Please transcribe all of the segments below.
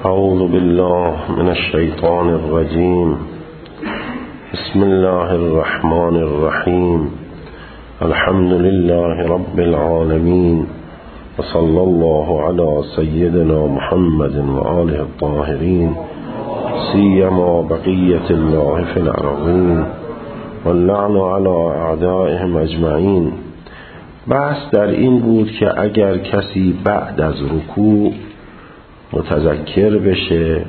اعوذ بالله من الشیطان الرجیم. بسم الله الرحمن الرحیم. الحمد لله رب العالمین و صلی الله علی سیدنا محمد و آله الطاهرین سیما بقیة الله فی الارضین واللعن علی اعدائهم اجمعین. بحث در این بود که اگر کسی بعد از رکوع متذکر بشه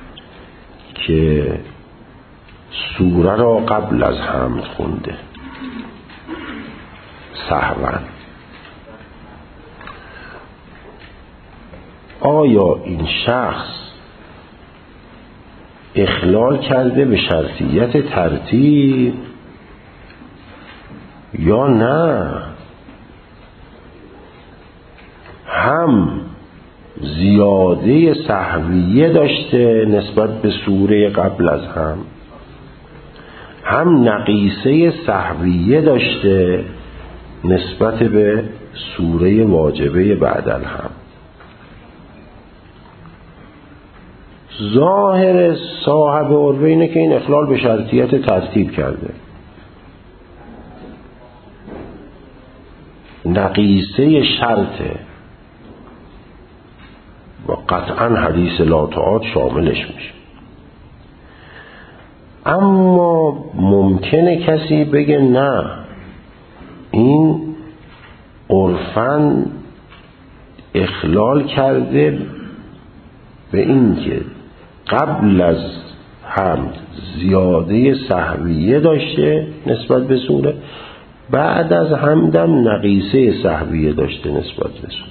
که سوره را قبل از حمد خونده سهوا، آیا این شخص اخلال کرده به شرطیت ترتیب یا نه؟ هم زیاده سهویه داشته نسبت به سوره قبل از هم نقیصه سهویه داشته نسبت به سوره واجبه بعد الحمد. ظاهر صاحب عروه اینه که این اخلال به شرطیت ترتیب کرده. نقیصه شرطه و قطعا حدیث لا تعاد شاملش میشه. اما ممکنه کسی بگه نه، این عرفاً اخلال کرده به این که قبل از حمد زیاده سهویه داشته نسبت به سوره، بعد از حمدم نقیصه سهویه داشته نسبت به سوره،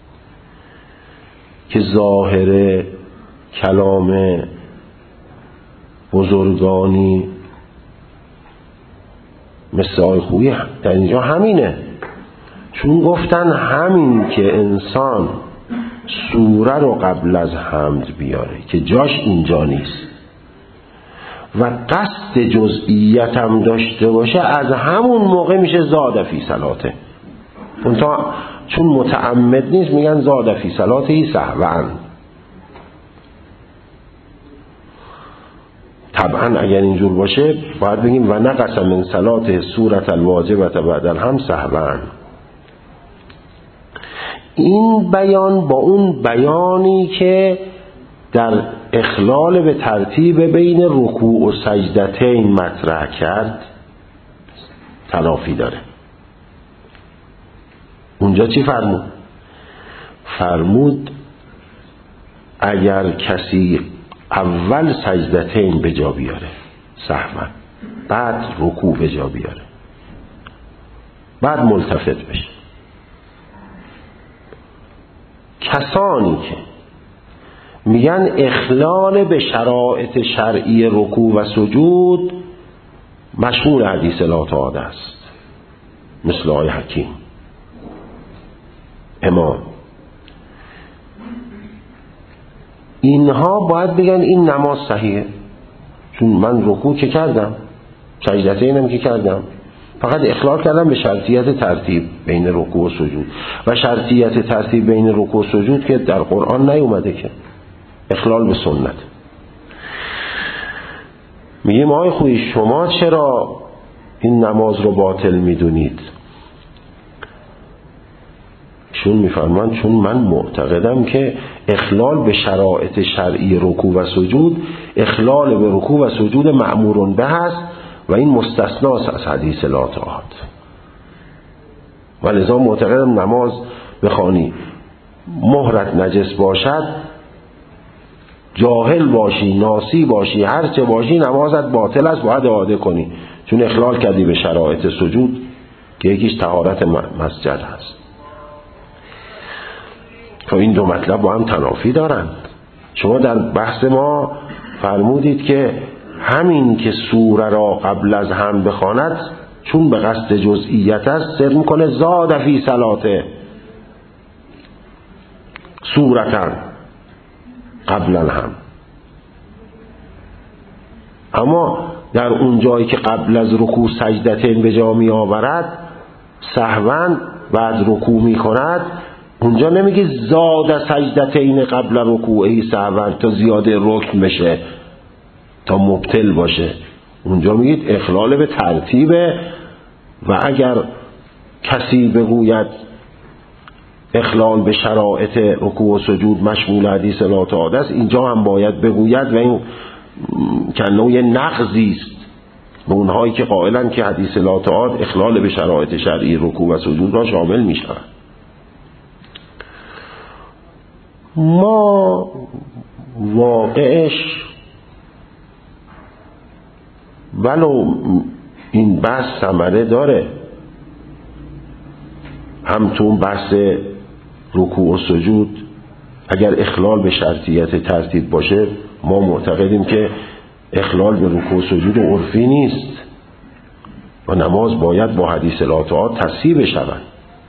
که ظاهر کلام بزرگانی مثل آقای خویی در اینجا همینه. چون گفتن همین که انسان سوره رو قبل از حمد بیاره که جاش اینجا نیست و قصد جزئیت هم داشته باشه، از همون موقع میشه زاد فی صلاته. چون متعمد نیست میگن زاد فی صلاته سهوا. طبعا اگر اینجور باشه باید بگیم و نقص من صلاته سورة الواجبة بعد الحمد سهوا. این بیان با اون بیانی که در اخلال به ترتیب بین رکوع و سجدتین مطرح کرد تنافی داره. اونجا چی فرمود؟ فرمود اگر کسی اول سجدتین به جا بیاره سهوا، بعد رکوع به جا بیاره، بعد ملتفت بشه، کسانی که میگن اخلال به شرایط شرعی رکوع و سجود مشمول حدیث لا تعاد است، مثل آقای حکیم امام، اینها باید بگن این نماز صحیحه. چون من رکوع که کردم، سجدتینم که کردم، فقط اخلال کردم به شرطیت ترتیب بین رکوع و سجود، و شرطیت ترتیب بین رکوع و سجود که در قرآن نیومده، که اخلال به سنت. میگیم آقای خویی شما چرا این نماز رو باطل میدونید؟ چون میفرمان چون من معتقدم که اخلال به شرایط شرعی رکوع و سجود اخلال به رکوع و سجود مأمورون به هست و این مستثناست از حدیث لا تعاد، و لذا معتقدم نماز بخوانی مهرت نجس باشد، جاهل باشی، ناسی باشی، هرچه باشی، نمازت باطل است، باید اعاده کنی، چون اخلال کردی به شرایط سجود که یکیش طهارت مسجد هست. خب این دو مطلب با هم تنافی دارند. شما در بحث ما فرمودید که همین که سوره را قبل از هم بخواند چون به قصد جزئیت است سر میکنه زاد فی صلاته سورتن قبل الهم. اما در اون جایی که قبل از رکوع سجدتین به جا می آورد سهوا بعد رکوع می کند، اونجا نمیگه زاد سجدتین قبل رکوعه سهوا تا زیاده رکن بشه تا مبطل باشه. اونجا میگید اخلال به ترتیبه و اگر کسی بگوید اخلال به شرایط رکوع و سجود مشمول حدیث لا تعاده است، اینجا هم باید بگوید و این کنه یه نقضی است به اونهایی که قائلن که حدیث لا تعاده اخلال به شرایط شرعی رکوع و سجود را شامل می شود. ما واقعش ولو این بحث ثمره داره، هم تو بحث رکوع و سجود اگر اخلال به شرطیت ترتیب باشه ما معتقدیم که اخلال به رکوع و سجود عرفی نیست و نماز باید با حدیث لا تعاده تصحیح بشود.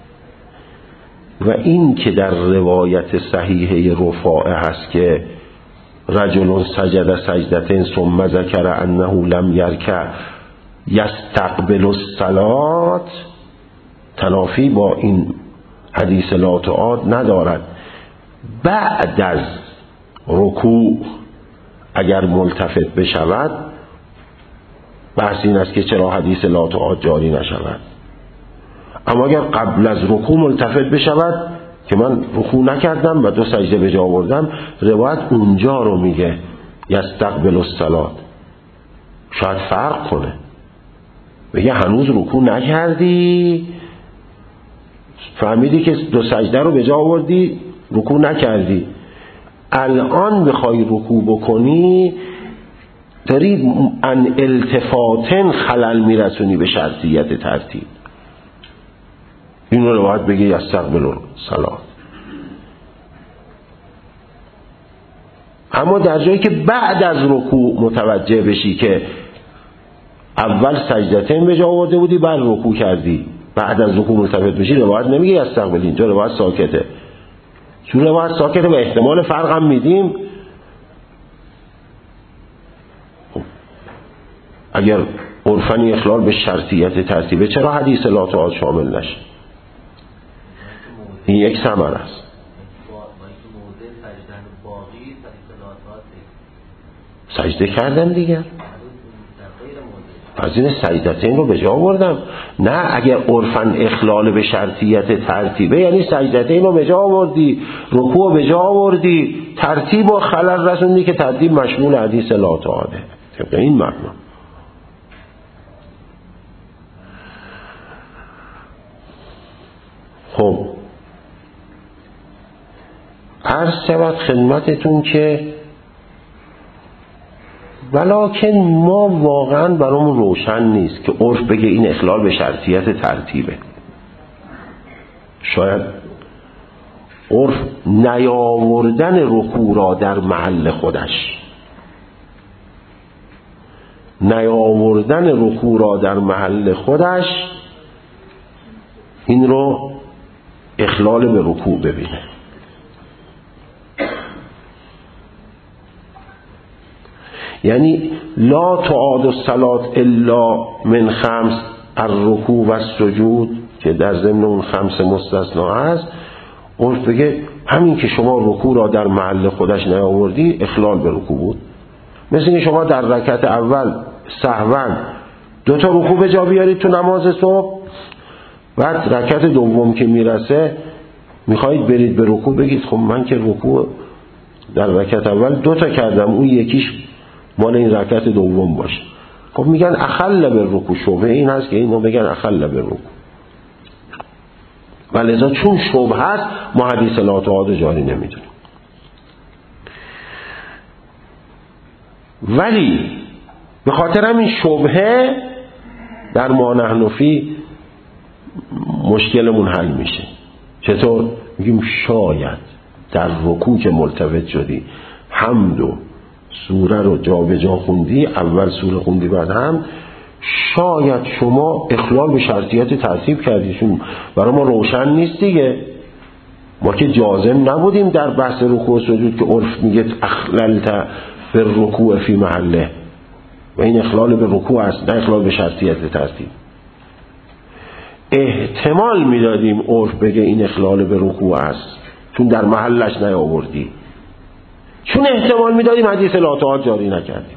و این که در روایت صحیحه رفاعه هست که رجل سجد سجدتین ثم ذکر انه لم یرکع یستقبل الصلاة، تنافی با این حدیث لا تعاده ندارد. بعد از رکوع اگر ملتفت بشود، بحث این است که چرا حدیث لا تعاده جاری نشود. اما اگر قبل از رکوع ملتفت بشود که من رکوع نکردم و 2 سجده به جا آوردم، روایت اونجا رو میگه یستقبل الصلاة، شاید فرق کنه، بگه هنوز رکوع نکردی، فهمیدی که 2 سجده رو به جا آوردی رکوع نکردی، الان بخوای رکوع بکنی داری ان التفاتن خلل میرسونی به شرطیت ترتیب. این رو باید بگی یستقبل الصلاة. اما در جایی که بعد از رکوع متوجه بشی که اول سجدتین به جا آورده بودی بعد رکوع کردی، بعد از رکوع ملتفت بشی، روایت نمیگه یستقبل، اینجا روایت ساکته. چون روایت ساکته و احتمال فرق هم میدیم، اگر عرفاً اخلال به شرطیت ترتیبه چرا حدیث لا تعاده شامل نشه؟ این یک ثمره است. سجده کردم دیگر، پس این سجدتین رو به جا آوردم. نه، اگر عرفاً اخلال به شرطیت ترتیبه یعنی سجدتین رو به جا آوردی، رکوع به جا آوردی، ترتیب و خلل رسوندی که ترتیب مشمول حدیث لا تعاده. طبق این معنی. خب عرض شود خدمتتون که ولکن ما واقعا برامون روشن نیست که عرف بگه این اخلال به شرطیت ترتیبه. شاید عرف نیاوردن رکوع را در محل خودش، نیاوردن رکوع را در محل خودش این رو اخلال به رکوع ببینه. یعنی لا تعاد الصلاة الا من 5 الرکوع و السجود که در ضمن اون 5 مستثنا هست، عرف بگه همین که شما رکوع را در محل خودش نیاوردی اخلال به رکوع بود. مثل این شما در رکعت اول سهوا 2 تا رکوع به جا بیارید تو نماز صبح، بعد رکعت دوم که میرسه میخواید برید به رکوع، بگید خب من که رکوع در رکعت اول 2 تا کردم، اون یکیش مال این رکعت دوم باشه. خب میگن اخل به رکوع. شبهه این هست که اینو بگن اخل به رکوع، ولذا چون شبهه هست ما حدیث لا تعاده جاری نمیدونیم. ولی به خاطر همین شبهه در ما نحن فی مشکلمون حل میشه. چطور؟ میگیم شاید در رکوع که ملتفت شدی حمد و سوره رو جا به جا خوندی، اول سوره خوندی بعد هم، شاید شما اخلال به شرطیت ترتیب کردی. چون برای ما روشن نیست دیگه، ما که جازم نبودیم در بحث رکوع و سجود که عرف میگه اخللت به رکوع فی محله و این اخلال به رکوع است، نه اخلال به شرطیت ترتیب. احتمال میدادیم عرف بگه این اخلال به رکوع است چون در محلش نیاوردی، چون احتمال میدادیم حدیث لا تعاد جاری نکردیم.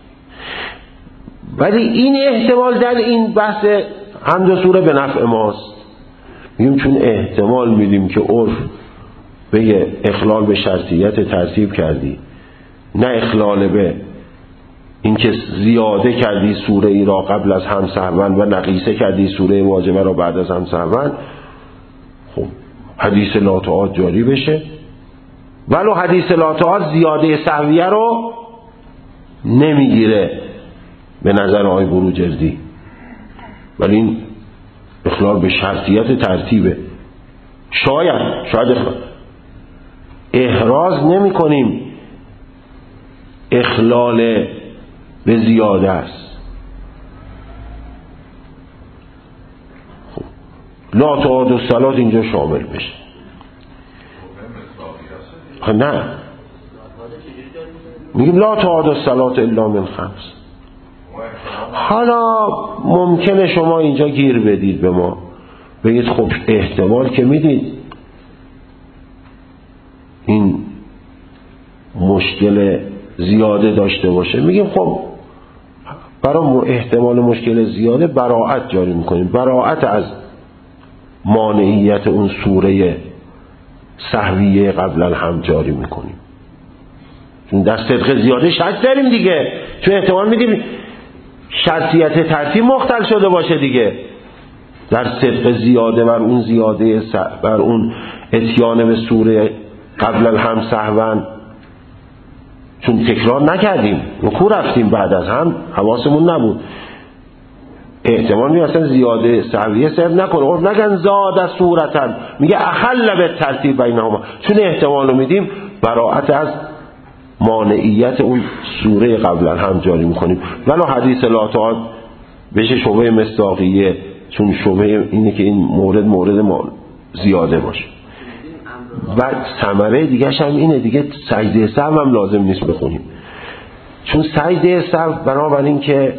ولی این احتمال در این بحث حمد و سوره به نفع ماست. میگیم چون احتمال میدیم که عرف بگه اخلال به شرطیت ترتیب کردی، نه اخلال به اینکه زیاده کردی سوره ای را قبل از هم سهوا و نقیصه کردی سوره واجبه را بعد از هم سهوا، خب حدیث لا تعاد جاری بشه. ولو حدیث لا تعاد زیاده سهویه رو نمیگیره به نظر آقای بروجردی، ولی این اخلال به شرطیت ترتیبه. شاید احراز نمی کنیم اخلال به زیاده است. خب لا تعاد الصلاة اینجا شامل بشه. نه میگیم لا تعاد الصلاة الا من خمس. حالا ممکنه شما اینجا گیر بدید به ما بگید خب احتمال که میدید این مشکل زیاده داشته باشه. میگیم خب برای احتمال مشکل زیاده براءت جاری میکنیم، براءت از مانعیت اون سوره سهویه قبل الحمد جاری میکنیم، چون در صدق زیاده شک داریم دیگه، چون احتمال میدیم شرطیت ترتیب مختل شده باشه دیگه. در صدق زیاده بر اون زیاده بر اون اتیان به سوره قبل الحمد سهوا، چون تکرار نکردیم رکوع رفتیم بعد از هم حواسمون نبود، احتمال میگه اصلا زیاده سهویه صرف نکنه. خب نگن زاد صورتن، میگه اخل به ترتیب بینهما، چون احتمال رو میدیم براءت از مانعیت اون سوره قبل هم جاری میکنیم. ولو حدیث لا تعاد بشه شبهه مصداقیه، چون شبهه اینه که این مورد زیاده باشه. و ثمره دیگه‌ش هم اینه دیگه، سجده سهو هم لازم نیست بخونیم، چون سجده سهو بنابراین که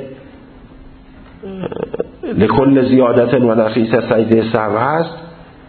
لکل زیادت و نقیص سجده سهو هست،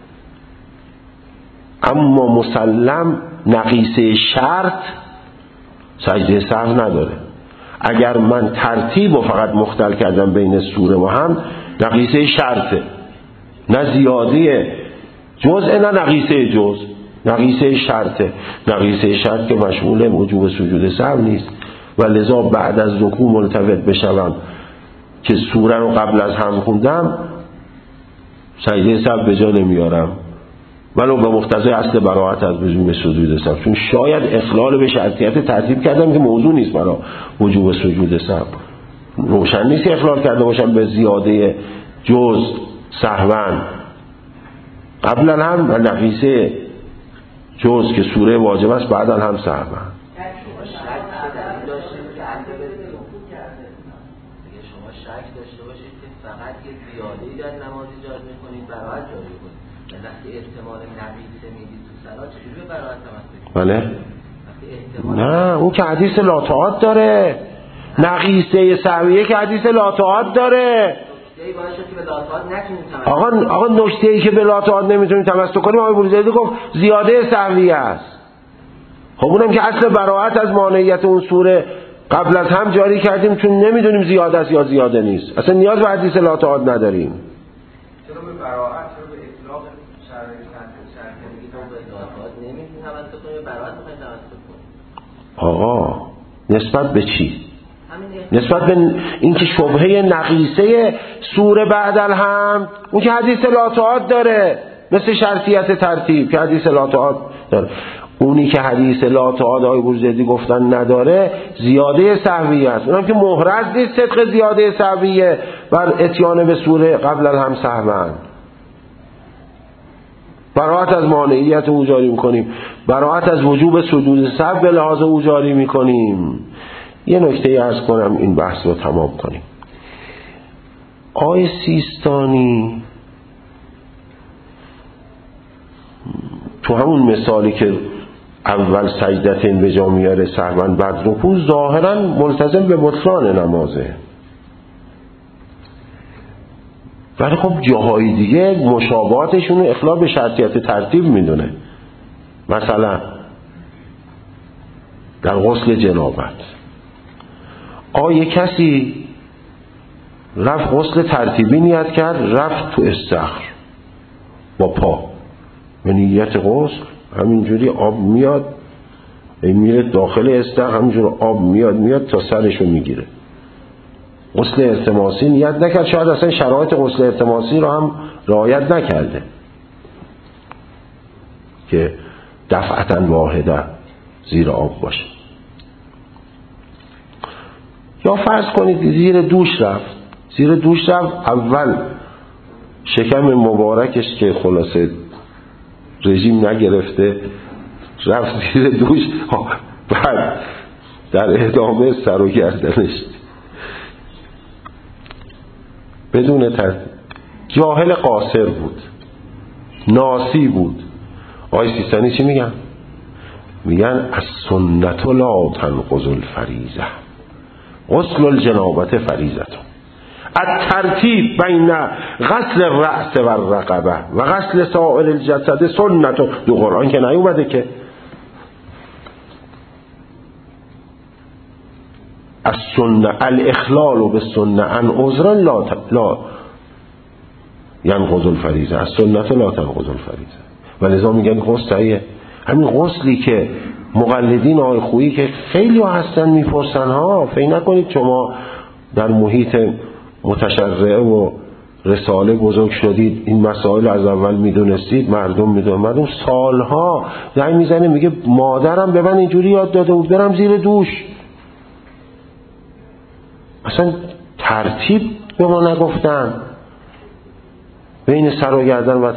اما مسلم نقیصه شرط سجده سهو نداره. اگر من ترتیب و فقط مختل کردم بین سوره و هم، نقیصه شرطه، نه زیاده جزء نه نقیصه جزء، نقیصه شرطه. نقیصه شرط که مشمول وجوب سجود سهو نیست و لذا بعد از رکوع ملتفت بشوم که سوره رو قبل از هم خوندم سجده سهو به جا نمیارم، ولو به مقتضای اصل براءت از وجوب سجود سهو، چون شاید اخلال به شرطیت ترتیب کردم که موضوع نیست برای وجوب سجود سهو. روشن نیست اخلال کرده باشم به زیاده جز سهوا قبلا هم و نقیصه جز که سوره واجب است بعدا هم سهوا. شما شک داشته باشید که فقط یه زیاده‌ای در نماز ایجاد می‌کنید براءت جاری کنید، وقتی احتمال نقیصه میدید تو صلات چجوری براءت تمسک؟ بله نه، اون که حدیث لا تعاد داره، نقیصه سهویه که حدیث لا تعاد داره. آقا نکته‌ای که به لا تعاد نمیتونیم تمسک کنیم، آقای بروجردی گفت زیاده سهویه است. خب اونم که اصل براءت از مانعیت اون سوره قبل از هم جاری کردیم، چون نمیدونیم زیاده است یا زیاده نیست، اصلا نیاز به حدیث لا تعاد نداریم. چرا به براءت، چرا به اطلاق شرعی به لا تعاد نمیتونیم تمسک کنیم، براءت میخوایم تمسک کنیم؟ آقا نسبت به چی؟ نسبت به اینکه شبهه نقیصه سوره بعد الحمد، اون که حدیث لا تعاد داره، مثل شرطیت ترتیب که حدیث لا تعاد داره. اونی که حدیث لا تعاد آقای بروجردی گفتن نداره زیاده سهویه است، اونم که محرز نیست صدق زیاده سهویه بر اتیان به سوره قبل الحمد سهوا. براءت از مانعیت او جاری میکنیم، براءت از وجوب سجود سهو به لحاظ او جاری میکنیم. یه نکته عرض کنم این بحث رو تمام کنیم. آیه سیستانی تو همون مثالی که اول سجدتین به جا میاره سهوا بعد رکوع، ظاهرا ملتزم به بطلان نمازه، ولی خب جاهای دیگه مشابهاتشون رو اخلال به شرطیت ترتیب میدونه. مثلا در غسل جنابت یه کسی رفت غسل ترتیبی نیت کرد، رفت تو استخر با پا به نیت غسل، همینجوری آب میاد میره داخل استخر، همینجوری آب میاد تا سرشو میگیره. غسل التماسی نیت نکرد، شاید اصلا شرایط غسل التماسی رو هم رعایت نکرده که دفعتاً واحده زیر آب باشه. یا فرض کنید زیر دوش رفت، اول شکم مبارکش که خلاصه رژیم نگرفته رفت زیر دوش، بعد در ادامه سر و گردنش بدون ترتیب، جاهل قاصر بود، ناسی بود. آقای سیستانی چی میگن؟ میگن السنت لا تنقض الفریضه، غسل الجنابت فریضه. الترتیب بین غسل الرأس و الرقبه و غسل سائر الجسد سنت. دو قرآن که نیومده که السنه الاخلال بالسنه عن عذر لا ينقض الفریضه، السنت لا تنقض الفریضه. ولذا میگن غسل صحیحه. همین غسلی که مقلدین آقای خویی که خیلی هستن میپرسن فکر نکنید شما در محیط متشرعه و رساله بزرگ شدید این مسائل از اول میدونستید. مردم سالها زنگ میزنه میگه مادرم به من اینجوری یاد داده بود برم زیر دوش، اصلا ترتیب به ما نگفتن بین سر و گردن و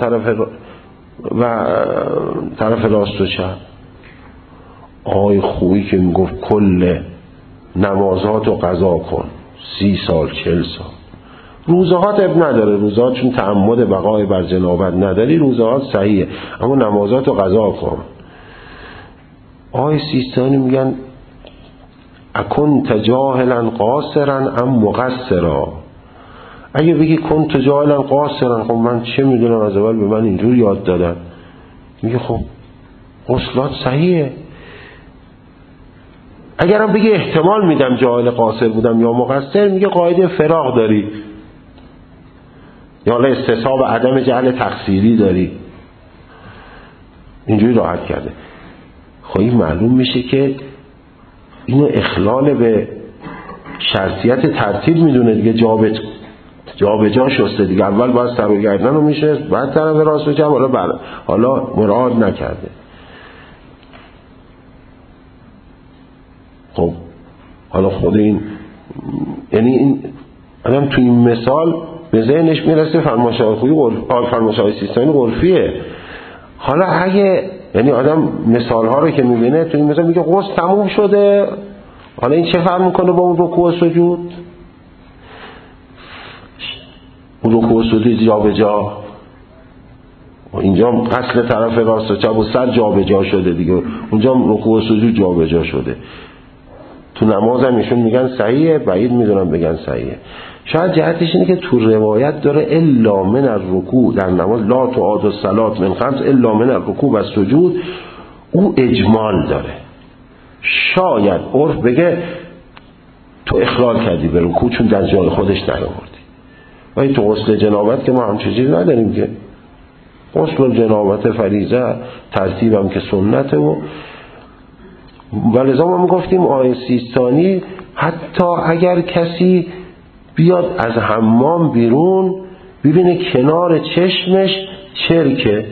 طرف راست و چپ. آقای خویی که میگفت کل نمازات رو قضا کن 30 سال 40 سال. روزهات اب نداره، روزهات چون تعمد بقای بر جنابت نداری روزهات صحیحه، اما نمازات رو قضا کن. آقای سیستانی میگن اکنت جاهلا قاصرا ام مقصرا. اگه بگی کنت جاهلا قاصرا، خب من چه میدونم، از اول به من اینجور یاد دادن. میگه خب غسلات صحیحه. اگرم بگی احتمال میدم جاهل قاصر بودم یا مقصر، میگه قاعده فراغ داری یا استصحاب عدم جهل تقصیری داری. اینجوری راحت کرده. خب این معلوم میشه که اینو اخلال به شرطیت ترتیب میدونه دیگه. جا به جا شسته دیگه، اول باید سر و گردن رو میشه، بعد طرف راست و چپ، حالا مراعات نکرده. خب حالا خود این یعنی این آدم تو این مثال به ذهنش میرسه فرمایش‌های سیستانی قرفیه. حالا اگه یعنی آدم مثال ها رو که میبینه تو این مثال میگه غسل تموم شده، حالا این چه فرق میکنه با اون رکوع و سجود؟ اون رکوع و سجود جا به جا، اینجا غسل طرف راست و چپ و سر جا به جا شده دیگه، اونجا رکوع و سجود جا به جا شده. تو نماز هم ایشون میگن صحیحه، بعید میدونم بگن صحیحه. شاید جهتش اینه که تو روایت داره الا من الرکوع، در نماز لا تعاد الصلاة من خمس الا من الرکوع و سجود، او اجمال داره. شاید عرف بگه تو اخلال کردی به رکوع چون در جای خودش نیاوردی. ولی تو غسل جنابت که ما هم چیزی نداریم که غسل جنابت فریضه، ترتیبم که سنته. ولذا ما میگفتیم آیه سیستانی حتی اگر کسی بیاد از حمام بیرون ببینه کنار چشمش چرکه،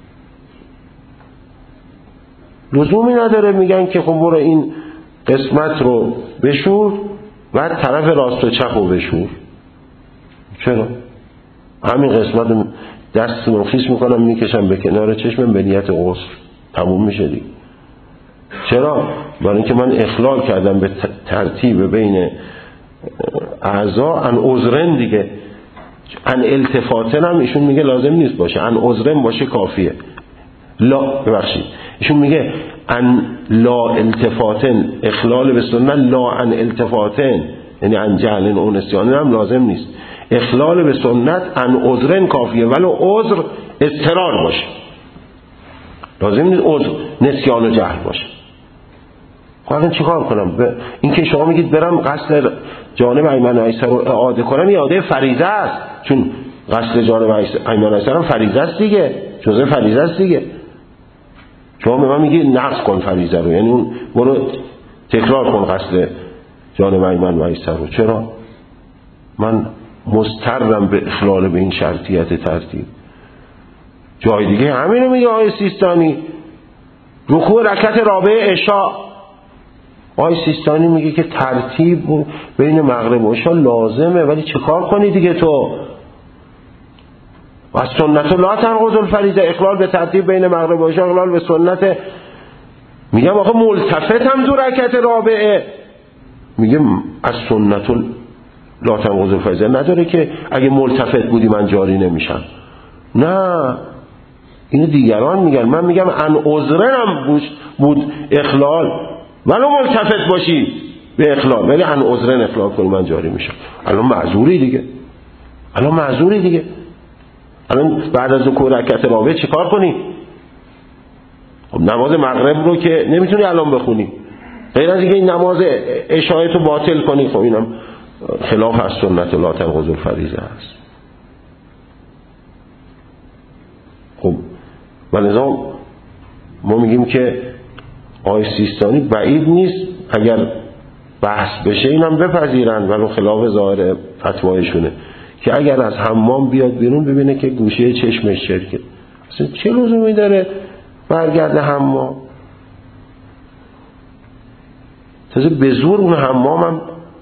لزومی نداره میگن که خب برو این قسمت رو بشور و طرف راست و چپ رو بشور. چرا؟ همین قسمت رو دست رو خیس میکنم میکشم به کنار چشمم به نیت غسل، تموم میشه دیگه. چرا؟ برای اینکه من اخلال کردم به ترتیب بین اعضا ان عذرن دیگه. ان التفاتن هم ایشون میگه لازم نیست باشه، ان عذرن باشه کافیه. ایشون میگه ان لا التفاتن، اخلال به سنت لا ان التفاتن، یعنی ان جهل اون نسیان هم لازم نیست. اخلال به سنت ان عذرن کافیه، ولو عذر اضطرار باشه، لازم نیست عذر نسیان و جهل باشه. خب چیکار کنم؟ این که شما میگید برم قصد جانب ایمن و ایسر رو اعاده کنم، اعاده فریضه است، چون قصد جانب ایمن و ایسر هم فریضه است دیگه، جزء فریضه است دیگه. شما به من میگی نقض کن فریضه رو، یعنی اون برو تکرار کن قصد جانب ایمن و ایسر رو. چرا؟ من مضطرم به اخلال به این شرطیت ترتیب. جای دیگه همینو میگه آقای سیستانی، رکوع رکعت رابعه عشاء، آقای سیستانی میگه که ترتیب بین مغرب و عشاء لازمه، ولی چه کار کنی دیگه تو؟ و سنت لا تنقض الفریضه، اخلال به ترتیب بین مغرب و عشاء اخلال به سنت. میگم آخه ملتفت هم دو رکعت رابعه، میگه از سنت لا تنقض الفریضه نداره که اگه ملتفت بودی من جاری نمیشم. نه، اینو دیگران میگن، من میگم ان عذرنم بود اخلال، ولو ملتفت باشی به اخلال، ولی ان عذرن اخلال کنی من جاری میشم. الان معذوری دیگه، الان بعد از رکوع رکعت رابعه چیکار کنی؟ خب نماز مغرب رو که نمیتونی الان بخونی، غیر از اینکه این نماز عشاء تو باطل کنی، خب اینم خلاف از سنت لا تنقض الفریضه است. خب ولذا ما میگیم که آقای سیستانی بعید نیست اگر بحث بشه اینم بپذیرن، ولو خلاف ظاهر فتوایشونه، که اگر از حمام بیاد بیرون ببینه که گوشه چشمش چرکه، اصلا چه لزومی داره برگرده حمام؟ تازه به زور اون حمامم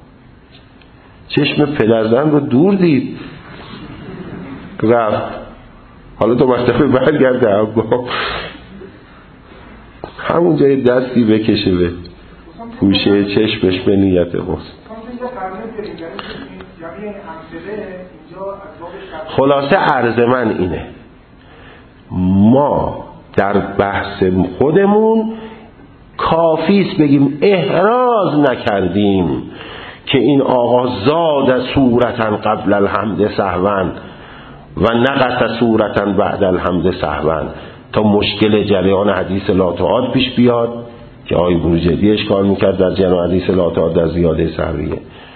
چشم پدرزن رو دور دید رفت، حالا تو مصطفی برگرده حمام، همون جای دستی بکشه به گوشه چشمش به نیت غسل. خلاصه عرض من اینه، ما در بحث خودمون کافیست بگیم احراز نکردیم که این آقا زاد صورتن قبل الحمد سهوا و نقص صورتن بعد الحمد سهوا، تا مشکل جریان حدیث لا تعاد پیش بیاد که آقای بروجردی اشکال میکرد در جریان حدیث لا تعاد در زیاده سهویه،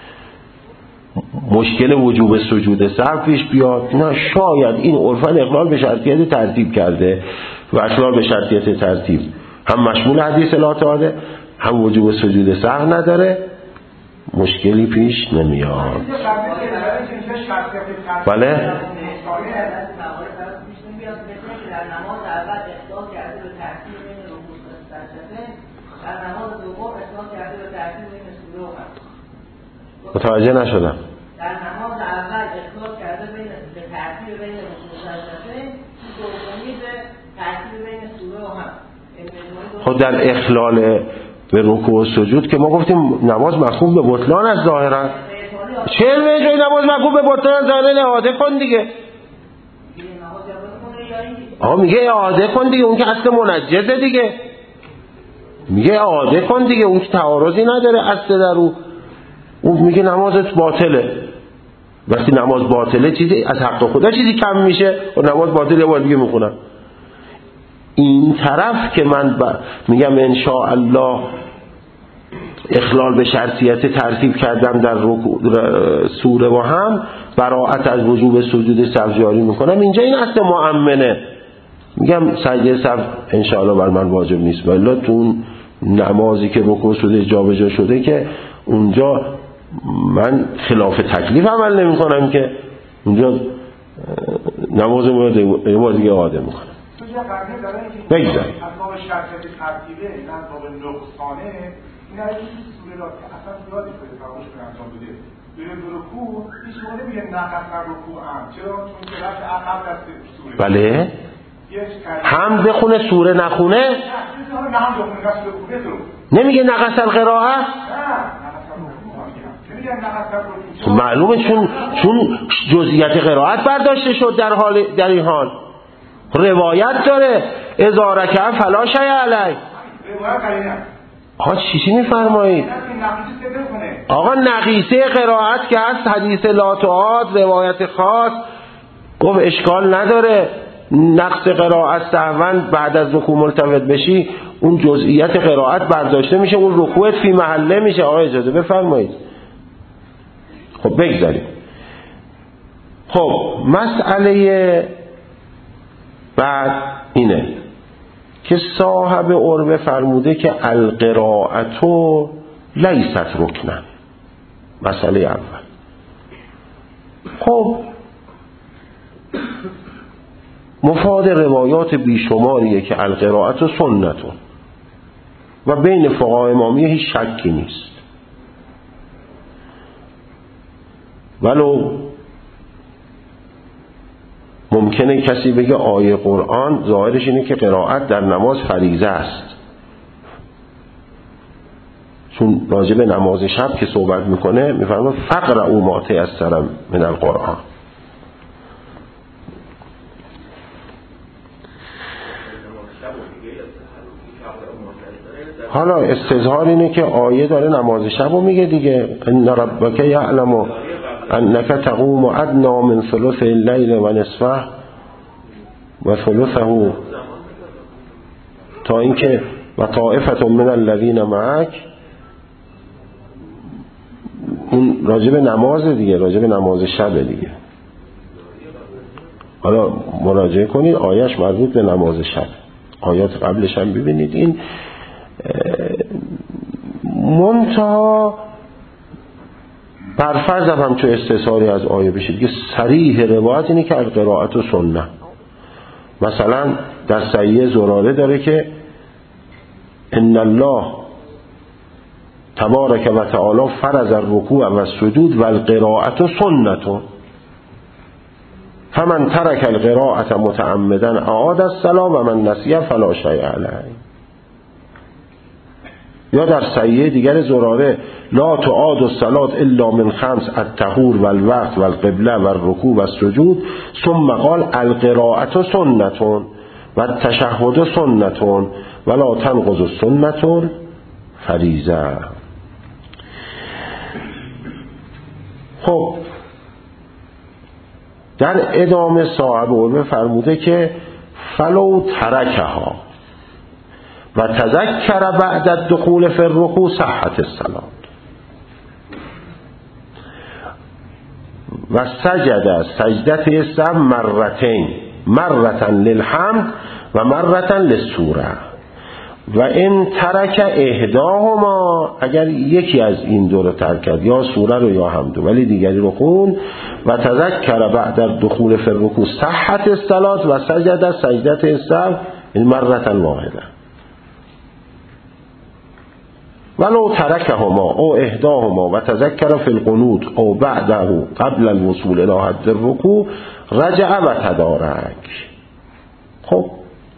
مشکل وجوب سجود سهو پیش بیاد. نه، شاید این عرفاً اخلال به شرطیت ترتیب کرده و اخلال به شرطیت ترتیب هم مشمول حدیث لا تعاده، هم وجوب سجود سهو نداره، مشکلی پیش نمیاد. بله؟ متوجه نشدم. در نماز اول اخلاص کرده بین ترتیب بین رکوع و سجده، دومی به ترتیب بین سوره و هم. خب در اخلال به رکوع و سجود که ما گفتیم نماز مفهوم به بطلان از ظاهرا، چه جای نماز مفهوم به بطلان از ظاهرا؟ اعاده کن دیگه. آقا میگه اعاده کن دیگه، اون که اصل منجزه دیگه، میگه اعاده کن دیگه، اون که تعارضی نداره اصل در اون میگه نمازت باطله. وقتی نماز باطله چیزی از حق خدا چیزی کم میشه و نماز باطله یه بار دیگه میخونم. این طرف که من میگم انشاءالله اخلال به شرطیت ترتیب کردم در سوره و هم براءت از وجوب سجود سهو جاری میکنم، اینجا این اصل مؤمنه، میگم سجده سهو انشاءالله بر من واجب نیست، ولی تو اون نمازی که رکوع شده جابجا شده که اونجا من خلاف تکلیف عمل نمی کنم که اونجا نماز یه بار دیگه اعاده میکنم. بگذاریم اسباب شرطیت ترتیبه، این اسباب نقصانه، این هایی که سوره را که اصلا زیادی کنه فراموش کنه انجام بده بره به رکوع، هیچ موقع نمیگه نقص رکوع هم، چرا؟ چون که رفت عقب دست سوره. بله هم بخونه سوره نخونه؟ نه هم بخونه سوره بخونه درو نمیگه نقص القراءه؟ نه معلومه چون جزئیات قرائت برداشته شد در این حال روایت داره اذا رکع فلا شیء علیه. روایت علیه آقا چی میفرمایید؟ آقا نقیصه قرائت که هست حدیث لا تعاد روایت خاص، گفت اشکال نداره نقص قرائت سهوا بعد از رکوع ملتفت بشی اون جزئیات قرائت برداشته میشه، اون رکوعت فی محله میشه. آقا اجازه بفرمایید. خب بگذاریم. خب مسئله بعد اینه که صاحب عربه فرموده که القراءتو لیست رکنن. مسئله اول. خب مفاد روایات بیشماریه که القراءت سنتون و بین فقهای امامیه هیچ شکی نیست. ولو ممکنه کسی بگه آیه قرآن ظاهرش اینه که قرائت در نماز فریضه است، چون راجع به نماز شب که صحبت میکنه میفرمه فقرؤوا ما تیسر من القرآن. حالا استظهار اینه که آیه داره نماز شب رو میگه دیگه، ان ربک یعلم انک تقوم ادنی من ثلث اللیل و نصفه و ثلثه تا اینکه و طائفه من الذین معک. اون راجب نماز دیگه، راجب نماز شب دیگه. حالا مراجعه کنید آیهش مربوط به نماز شب، آیات قبلش هم ببینید. این منتها برفرض هم چون استثاری از آیه بشید که صریح روایت اینه که القراءت و سنه. مثلا در صحیح زراره داره که ان الله تبارک و تعالی فرض الرکوع و السجود و القراءت سنة فمن ترک القراءت متعمدا اعاد الصلاة و من نسی فلا شیء علیه. یا در صحیح دیگر زراره لا تعاد الصلاة الا من خمس الطهور والوقت والقبله والرکوع والسجود ثم قال القراءة سنة و التشهد سنة ولا تنقض السنة فریضه. خب در ادامه صاحب علم فرموده که فلو ترکها و تذکر بعد الدخول فی الرکوع صحت الصلاة و سجد سجدت سهو مرتين مرة للحمد و مرة للسوره و این ترک احداهما، اگر یکی از این دو رو ترک کرد یا سوره رو یا حمد ولی دیگری رو خون و تذکر بعد الدخول فی الرکوع صحت الصلاة و سجد سجدت سهو مرة واحده ولو ترکهما او احداهما و تذکر فی القنوت او بعده قبل الوصول الی حد الرکوع رجع و تدارک. خب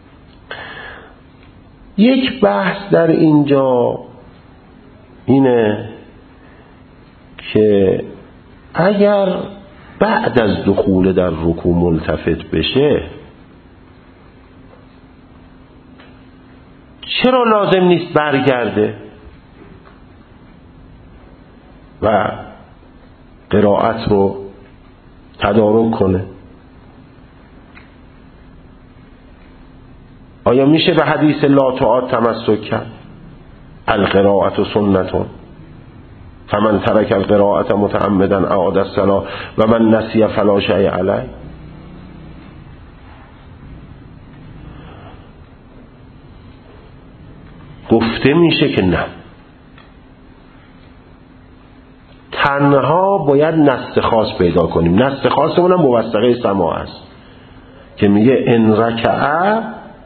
یک بحث در اینجا اینه که اگر بعد از دخول در رکوع ملتفت بشه چرا لازم نیست برگرده و قرائت رو تدارک کنه؟ آیا میشه به حدیث لا تعاد تمسک کرد؟ القراءة سنة فمن ترک القراءة متعمدا اعاد الصلاة و من نسی فلا شیء علیه. گفته میشه که نه، تنها باید نص خاص پیدا کنیم. نص خاصمون هم موثقه سماع است که میگه ان رکعه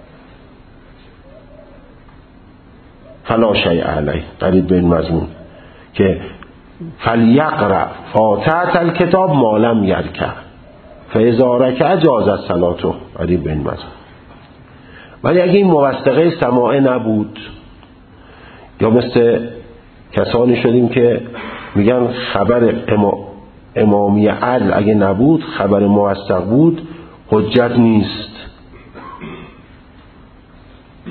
فلا شیء علیه، قریب به این مضمون که فلیقرأ فاتحة الکتاب ما لم یرکع فاذا رکع جاز الصلاة، قریب به این مضمون. ولی اگه این موثقه سماع نبود یا مثل کسانی شدیم که میگن خبر امامی عدل اگه نبود خبر موثق بود حجت نیست.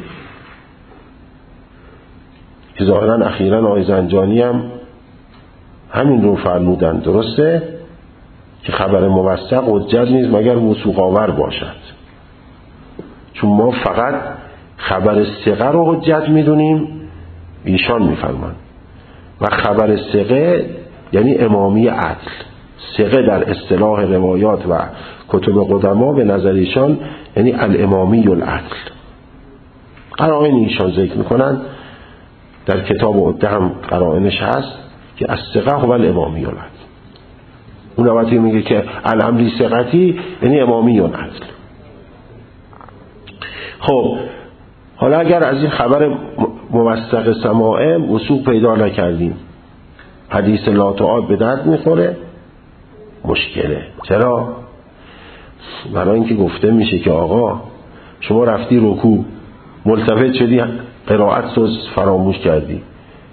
ظاهرا اخیراً آقای زنجانی هم همین رو فرمودن. درسته که خبر موثق حجت نیست مگر وثوق آور باشد، چون ما فقط خبر ثقه رو حجت میدونیم، ایشان میفرمان، و خبر ثقه یعنی امامی عدل. ثقه در اصطلاح روایات و کتب قدما به نظر ایشان یعنی الامامی العدل. قرائن ایشان ذکر میکنن، در کتاب عده هم قرائنش هست که الثقه هو الامامی العدل. اون وقتی میگه که الامری ثقتی یعنی امامی العدل. خب حالا اگر از این خبر موثق سماعه وثوق پیدا نکردیم، حدیث لا تعاد به درد میخوره، مشکله. چرا؟ برای اینکه گفته میشه که آقا شما رفتی رکوع، ملتفت شدی، قرائت رو فراموش کردی،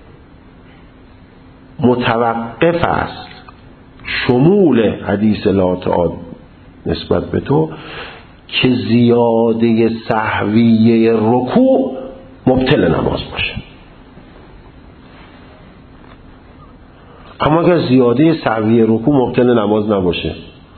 متوقف است شمول حدیث لا تعاد نسبت به تو که زیاده سهویه رکوع مبطل نماز باشه. اما اگر زیاده سهویه رکوع مبطل نماز نباشه،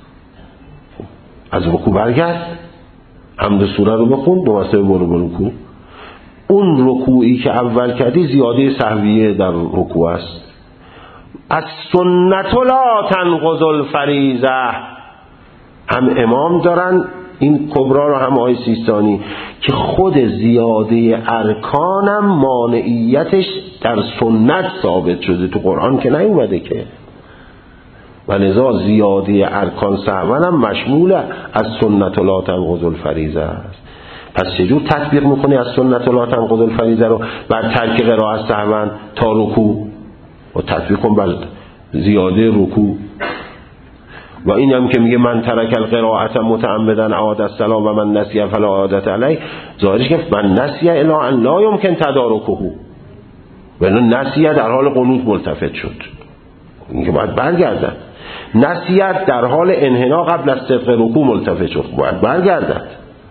از رکوع برگرد، حمد سوره رو بخون، دو مرتبه برو به رکوع. اون رکوعی که اول کردی زیاده سهویه در رکوع است. از سنت لا تنقض الفریضه، هم امام دارن این کبرا رو هم آقای سیستانی، که خود زیاده ارکانم مانعیتش در سنت ثابت شده، تو قرآن که نیومده که. و لذا زیاده ارکان سهون هم مشمول از سنت لا تنقض الفریضه است. پس چجور تطبیق میکنی از سنت لا تنقض الفریضه رو بر ترک قرائت سهون تا رکوع، و تطبیق کن بر زیاده رکوع. و این هم که میگه من ترک القراءت متعمدا اعاد السلام و من نسی فلا عادت علیه، ظاهرش که من نسی الا ان لا یمکن تدارکه، ولی نسی در حال قنوت ملتفت شد، این که باید برگردن. نسیت در حال انحنا قبل از صدق رکوع ملتفت شد، باید برگردن.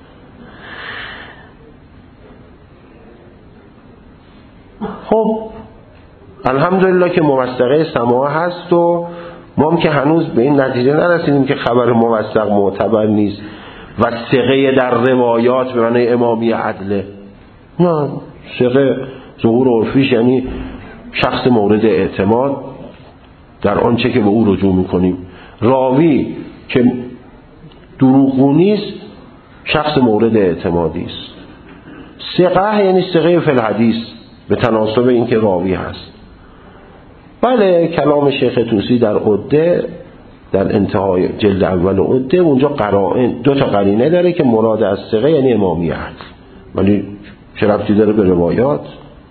خب الحمدلله که موثقه سماع هست و ما هم که هنوز به این نتیجه نرسیدیم که خبر موثق معتبر نیست و ثقه در روایات به معنی امامی عدله. نه، ثقه ظهور عرفیش یعنی شخص مورد اعتماد در آنچه که به او رجوع میکنیم. راوی که دروغگو نیست شخص مورد اعتمادی است. ثقه یعنی ثقه فی الحدیث به تناسب این که راوی هست. بله کلام شیخ طوسی در عده، در انتهای جلد اول عده، اونجا قرائن دو تا قرینه داره که مراد از ثقه یعنی امامی عدل، ولی چه ربطی داره به روایات؟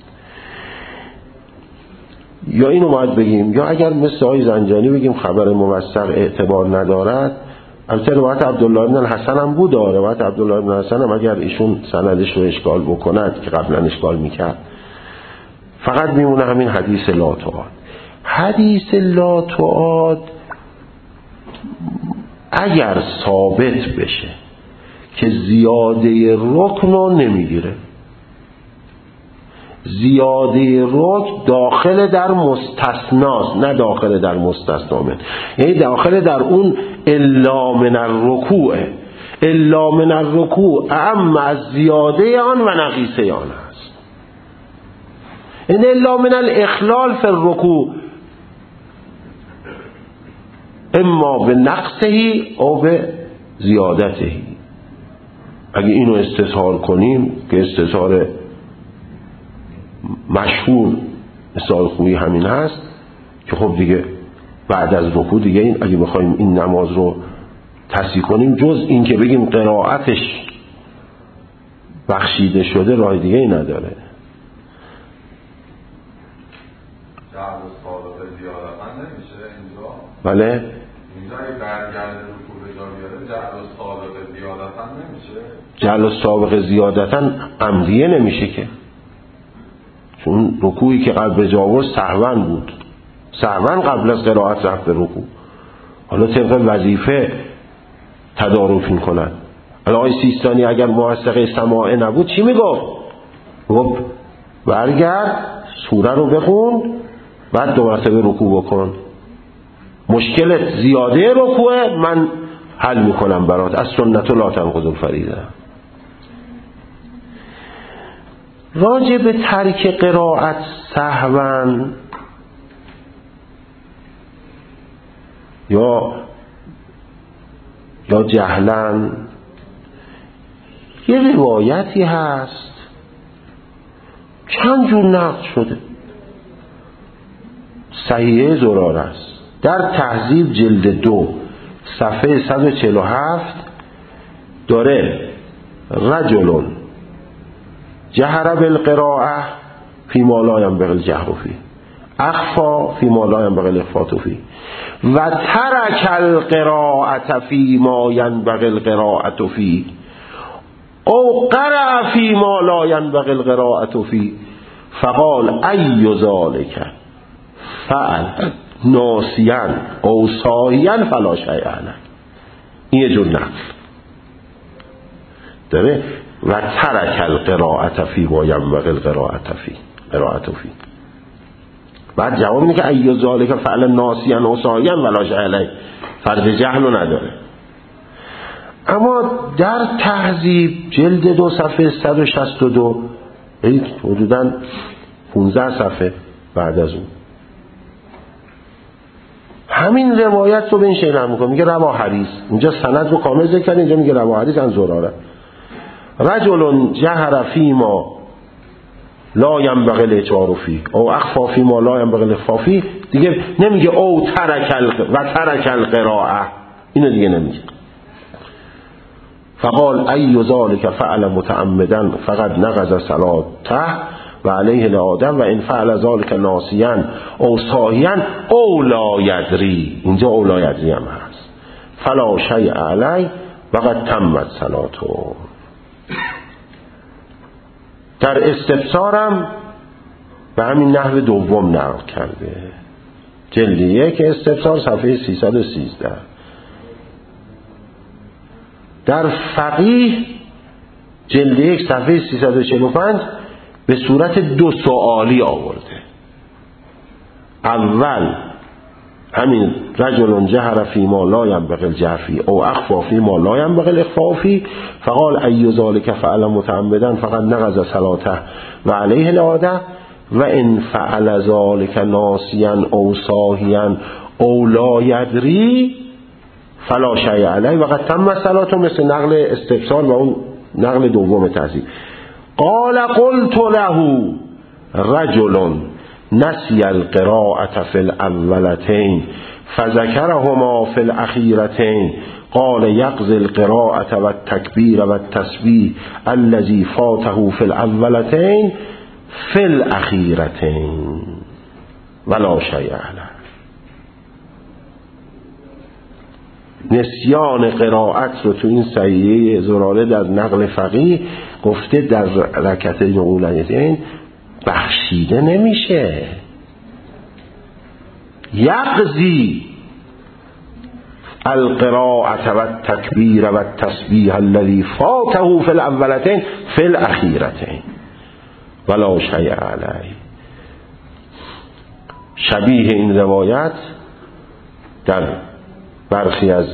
یا اینو باید بگیم، یا اگر مثل آقای زنجانی بگیم خبر موثق اعتبار ندارد. البته روایت عبدالله بن الحسن هم بود، روایت عبدالله بن الحسن هم اگر ایشون سندش رو اشکال بکند که قبلا اشکال میکرد، فقط میمونه همین حدیث لا تعاد. حدیث لا تعاد اگر ثابت بشه که زیاده رکن رو نمیگیره، زیاده رکن داخل در مستثناست نه داخل در مستثنا من، یعنی داخل در اون الا من الرکوع، الا من الرکوع اعم از زیاده آن و نقیصه آن است. این الا من الاخلال فی الرکوع اما به نقصهی او به زیادتهی. اگه اینو استظهار کنیم که استظهار مشهور مثال خوبی همین هست که خب دیگه بعد از رکوع دیگه این اگه بخوایم این نماز رو تصحیح کنیم جز این که بگیم قرائتش بخشیده شده راه دیگه ای نداره. بله اینجا برگرد رکوع به جا بیاره جعل السابق زیادتن نمیشه، جعل السابق زیادتن عمدیه نمیشه که، چون رکوعی که قبل به جا آورد سهون بود، سهون قبل از قرائت رفت به رکوع، حالا طبق وظیفه تدارک میکنن. حالا آقای سیستانی اگر موثقه سماعه نبود چی میگفت؟ برگرد سوره رو بخون بعد دو مرتبه رکوع بکن. مشکلت زیاده رکوعه، من حل میکنم برات، از سنت لا تنقض الفریضه. راجع به ترک قرائت سهوا یا جهلا یه روایتی هست چند جور نقل شده. صحیحه زراره است، در تهذیب جلد 2 صفحه 147 داره رجل جهر بالقراءه فی ما لا ينبغي الجهر فیه اخفا فی ما لا ينبغي الاخفاء فیه و ترک القراءه فی ما ينبغي القراءه فیه او قرأ فی ما لا ينبغي القراءه فیه فقال ای ذلک فعل ناسیا او ساهیا فلا شیء علیه. این یه جور نقل داره و ترک القراءة فی ما ینبغی القراءة فی. بعد جواب اینه که ای ذالک فعل ناسیا او ساهیا فلا شیء علیه، فرض جهل نداره. اما در تهذیب جلد 2 صفحه 162 حدوداً 15 صفحه بعد از اون همین روایت رو به این شکل نقل میکنه، میگه روا حدیث، اینجا سند رو کامل ذکر کرده، اینجا میگه روا حدیث عن زراره رجل جهر فی ما لا ينبغي الاجهار فیه او اخفا فی ما لا ينبغي الاخفاء فیه. دیگه نمیگه او ترک القراءه، اینو دیگه نمیگه. فقال ای ذلک فعل متعمدا فقد نقض صلاته و علیه الآدم و ان فعل ذلك ناسیا او ساهیا او لا یدری، اینجا او لا یدری هم هست، فلا شیء علیه و قد تمت صلاته. در استبصارم به همین نحو دوم نقل کرده، جلد 1 استبصار صفحه 313. در فقیه جلد 1 صفحه 345 به صورت 2 سوالی آورده. اول همین رجل جهر فی ما لا ينبغي الجهر فیه او اخفا فی ما لا ينبغي الاخفاء فیه فقال ای ذلک فعل متعمدا فقد نقض صلاته و علیه العاده و ان فعل ذلک ناسیا او ساهیا او لا یدری فلا شیء علیه و قد تم صلاته، مثل نقل استبصار و اون نقل دوم تهذیب. قال قلت له رجل نسی القراءة في الأولتين فذكرهما في الأخيرتين قال يقضي القراءة والتكبير والتسبيح الذي فاته في الأولتين في الأخيرتين ولا شيء عليه. نسیان قرائت رو تو این صحیحه زراره در نقل فقیه گفته در رکعتین اولین بخشیده نمیشه. یقضی القراءة و التکبیر و التسبیح الذی فاته فی الاولتین فی الاخیرتین ولا شیء علیه. شبیه این روایت در برخی از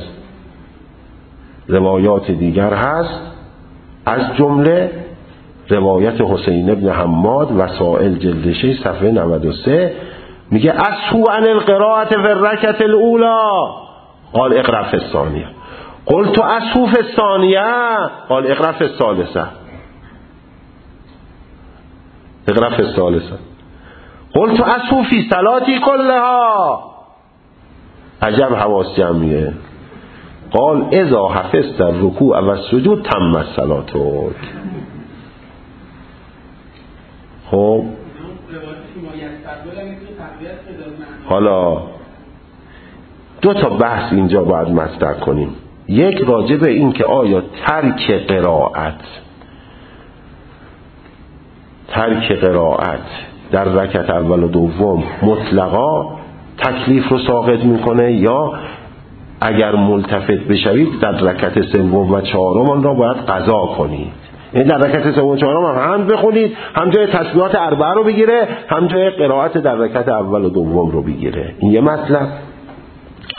روایات دیگر هست، از جمله روایت حسین ابن حماد وسائل جلد 6 صفحه 93 میگه اسهو عن القراءة فی الرکعة الاولى قال اقرأ فی الثانیه قلت اسهو فی الثانیه قال اقرأ فی الثالثه اقرأ فی الثالثه قلت اسهو فی صلاتی كلها. عجب حواس جمعیه. قال اذا حفظت الرکوع و السجود تمت صلاتک. خب حالا 2 تا بحث اینجا باید مطرح کنیم. یک راجع به این که آیا ترک قرائت در رکعت اول و دوم مطلقا تکلیف رو ساقط میکنه یا اگر ملتفت بشوید در رکعت سوم و چهارم آن را باید قضا کنید. یعنی در رکعت سوم و چهارم هم بخونید، هم جای تسبیحات 4 رو بگیره، هم جای قرائت در رکعت اول و دوم رو بگیره. این یه مطلب.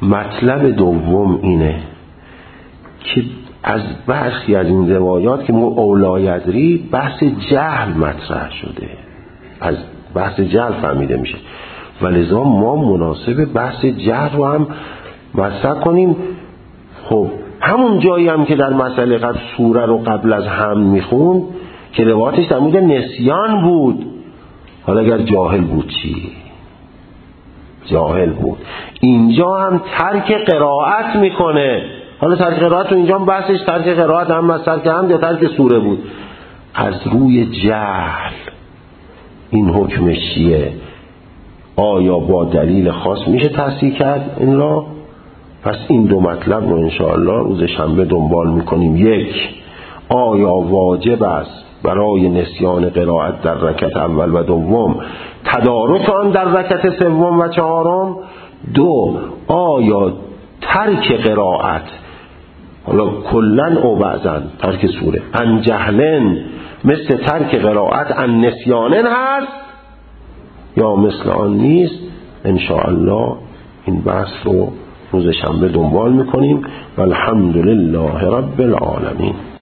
مطلب دوم اینه که از برخی از این روایات که اولیدری بحث جهل مطرح شده، از بحث جهل فهمیده میشه، ولذا ما مناسب بحث جهل رو هم مطرح کنیم. خب همون جایی هم که در مسئله قبل سوره رو قبل از حمل میخوند که روایاتش در مورد نسیان بود، حالا اگر جاهل بود چی؟ جاهل بود. اینجا هم ترک قرائت میکنه. حالا ترک قرائت رو اینجا هم بحثش ترک قرائت هم از ترک حمد یا ترک سوره بود. از روی جهل این حکمش چیه؟ آیا با دلیل خاص میشه تصحیح کرد این را؟ پس این دو مطلب رو انشاءالله روز شنبه دنبال میکنیم. یک، آیا واجب است برای نسیان قرائت در رکعت اول و دوم تدارک آن در رکعت سوم و چهارم؟ دو، آیا ترک قرائت، حالا کلن او بعضن ترک سوره، ان جهلن مثل ترک قرائت ان نسیانن هست یا مثل آن نیست؟ انشاءالله این بحث رو روز شنبه دنبال میکنیم و الحمدلله رب العالمین.